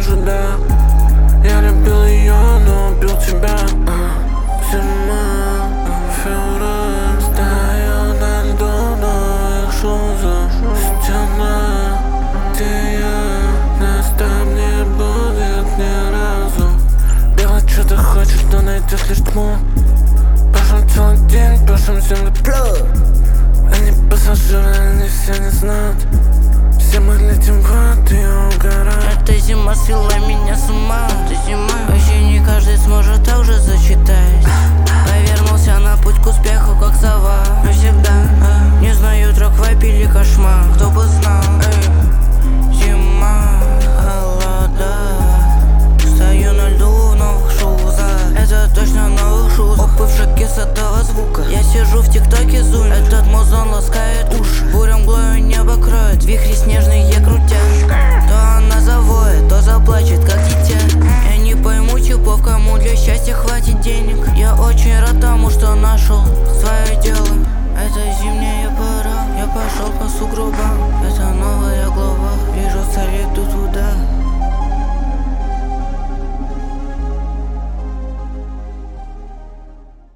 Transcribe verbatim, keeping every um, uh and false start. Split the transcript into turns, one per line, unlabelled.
скажу да. Я любил ее, но убил тебя. Зима, февраль, стою на льду новых шузов. Стена, где я, нас там не будет ни разу. Делать что ты хочешь, но найдешь лишь тьму. Пошел целый день, пошел землю плю. Они пассажиры, они все не знают. Все мы летим в ад и угорают.
Эта зима свела меня с ума. Эта зима. Вообще не каждый сможет так же зачитать. Повернулся на путь к успеху, как сова. Навсегда. Не знаю, трек вайп или кошмар. Кто бы знал. Эй.